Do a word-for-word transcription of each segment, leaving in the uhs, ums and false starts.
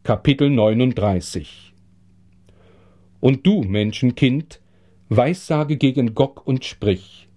Kapitel neununddreißig. Und du, Menschenkind, weissage gegen Gog und sprich: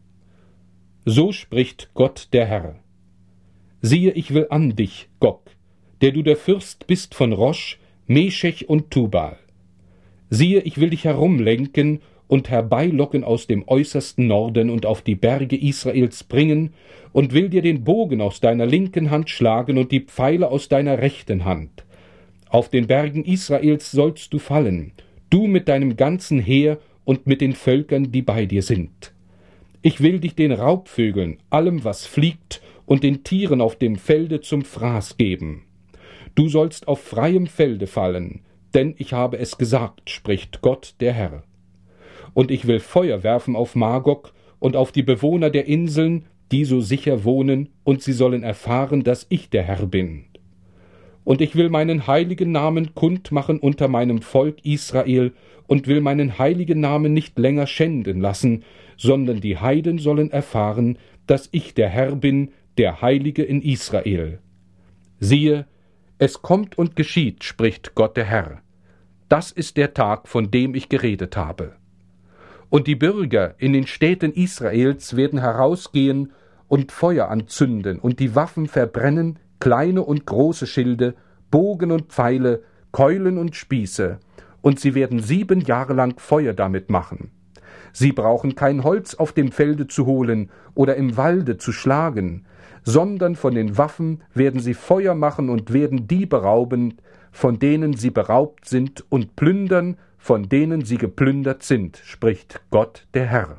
So spricht Gott der Herr. Siehe, ich will an dich, Gog, der du der Fürst bist von Rosch, Meschech und Tubal. Siehe, ich will dich herumlenken und herbeilocken aus dem äußersten Norden und auf die Berge Israels bringen und will dir den Bogen aus deiner linken Hand schlagen und die Pfeile aus deiner rechten Hand. Auf den Bergen Israels sollst du fallen, du mit deinem ganzen Heer und mit den Völkern, die bei dir sind. Ich will dich den Raubvögeln, allem, was fliegt, und den Tieren auf dem Felde zum Fraß geben. Du sollst auf freiem Felde fallen, denn ich habe es gesagt, spricht Gott der Herr. Und ich will Feuer werfen auf Magog und auf die Bewohner der Inseln, die so sicher wohnen, und sie sollen erfahren, dass ich der Herr bin. Und ich will meinen heiligen Namen kundmachen unter meinem Volk Israel und will meinen heiligen Namen nicht länger schänden lassen, sondern die Heiden sollen erfahren, dass ich der Herr bin, der Heilige in Israel. Siehe, es kommt und geschieht, spricht Gott der Herr. Das ist der Tag, von dem ich geredet habe. Und die Bürger in den Städten Israels werden herausgehen und Feuer anzünden und die Waffen verbrennen, kleine und große Schilde, Bogen und Pfeile, Keulen und Spieße, und sie werden sieben Jahre lang Feuer damit machen. Sie brauchen kein Holz auf dem Felde zu holen oder im Walde zu schlagen, sondern von den Waffen werden sie Feuer machen und werden die berauben, von denen sie beraubt sind, und plündern, von denen sie geplündert sind, spricht Gott der Herr.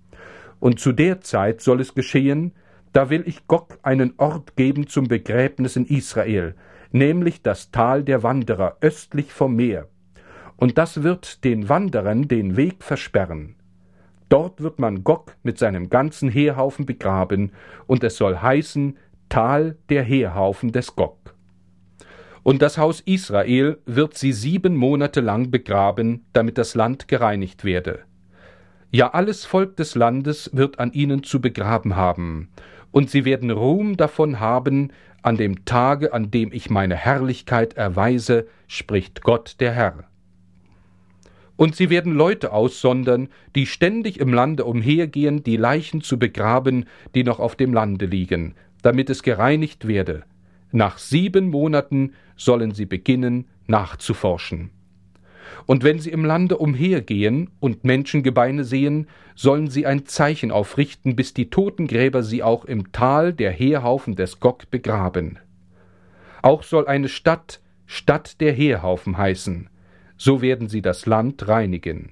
Und zu der Zeit soll es geschehen, da will ich Gog einen Ort geben zum Begräbnis in Israel, nämlich das Tal der Wanderer östlich vom Meer. Und das wird den Wanderern den Weg versperren. Dort wird man Gog mit seinem ganzen Heerhaufen begraben, und es soll heißen Tal der Heerhaufen des Gog. Und das Haus Israel wird sie sieben Monate lang begraben, damit das Land gereinigt werde. Ja, alles Volk des Landes wird an ihnen zu begraben haben, und sie werden Ruhm davon haben an dem Tage, an dem ich meine Herrlichkeit erweise, spricht Gott der Herr. Und sie werden Leute aussondern, die ständig im Lande umhergehen, die Leichen zu begraben, die noch auf dem Lande liegen, damit es gereinigt werde. Nach sieben Monaten sollen sie beginnen, nachzuforschen. Und wenn sie im Lande umhergehen und Menschengebeine sehen, sollen sie ein Zeichen aufrichten, bis die Totengräber sie auch im Tal der Heerhaufen des Gog begraben. Auch soll eine Stadt Stadt der Heerhaufen heißen, so werden sie das Land reinigen.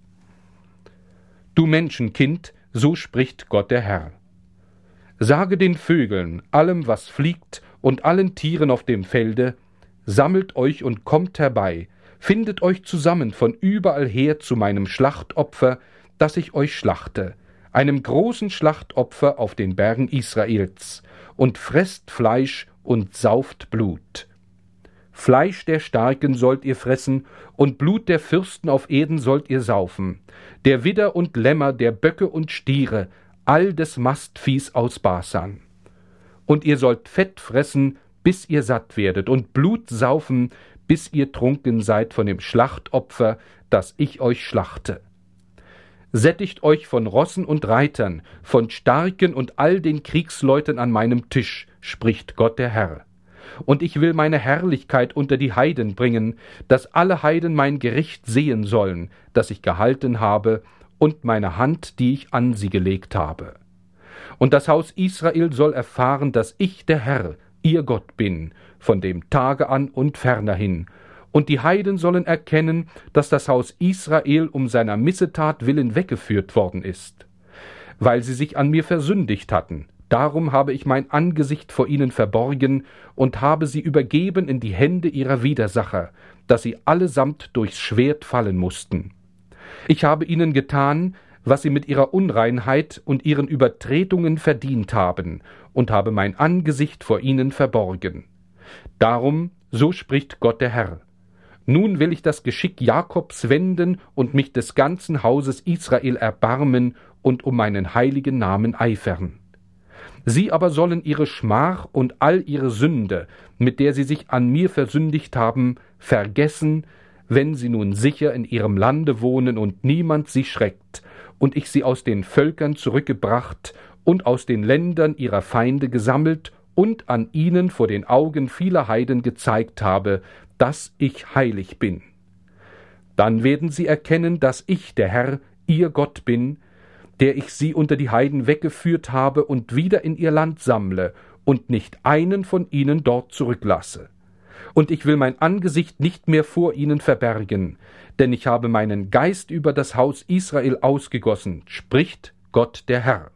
Du Menschenkind, so spricht Gott der Herr. Sage den Vögeln, allem, was fliegt, und allen Tieren auf dem Felde: Sammelt euch und kommt herbei, findet euch zusammen von überall her zu meinem Schlachtopfer, das ich euch schlachte, einem großen Schlachtopfer auf den Bergen Israels, und fresst Fleisch und sauft Blut. Fleisch der Starken sollt ihr fressen, und Blut der Fürsten auf Erden sollt ihr saufen, der Widder und Lämmer, der Böcke und Stiere, all des Mastviehs aus Basan. Und ihr sollt Fett fressen, bis ihr satt werdet, und Blut saufen, bis ihr trunken seid von dem Schlachtopfer, das ich euch schlachte. Sättigt euch von Rossen und Reitern, von Starken und all den Kriegsleuten an meinem Tisch, spricht Gott der Herr. Und ich will meine Herrlichkeit unter die Heiden bringen, dass alle Heiden mein Gericht sehen sollen, das ich gehalten habe, und meine Hand, die ich an sie gelegt habe. Und das Haus Israel soll erfahren, dass ich der Herr, ihr Gott bin, von dem Tage an und fernerhin. Und die Heiden sollen erkennen, dass das Haus Israel um seiner Missetat willen weggeführt worden ist. Weil sie sich an mir versündigt hatten, darum habe ich mein Angesicht vor ihnen verborgen und habe sie übergeben in die Hände ihrer Widersacher, dass sie allesamt durchs Schwert fallen mussten. Ich habe ihnen getan, was sie mit ihrer Unreinheit und ihren Übertretungen verdient haben, und habe mein Angesicht vor ihnen verborgen. Darum, so spricht Gott der Herr: Nun will ich das Geschick Jakobs wenden und mich des ganzen Hauses Israel erbarmen und um meinen heiligen Namen eifern. Sie aber sollen ihre Schmach und all ihre Sünde, mit der sie sich an mir versündigt haben, vergessen, wenn sie nun sicher in ihrem Lande wohnen und niemand sie schreckt, und ich sie aus den Völkern zurückgebracht und aus den Ländern ihrer Feinde gesammelt und an ihnen vor den Augen vieler Heiden gezeigt habe, dass ich heilig bin. Dann werden sie erkennen, dass ich, der Herr, ihr Gott bin, der ich sie unter die Heiden weggeführt habe und wieder in ihr Land sammle und nicht einen von ihnen dort zurücklasse. Und ich will mein Angesicht nicht mehr vor ihnen verbergen, denn ich habe meinen Geist über das Haus Israel ausgegossen, spricht Gott der Herr.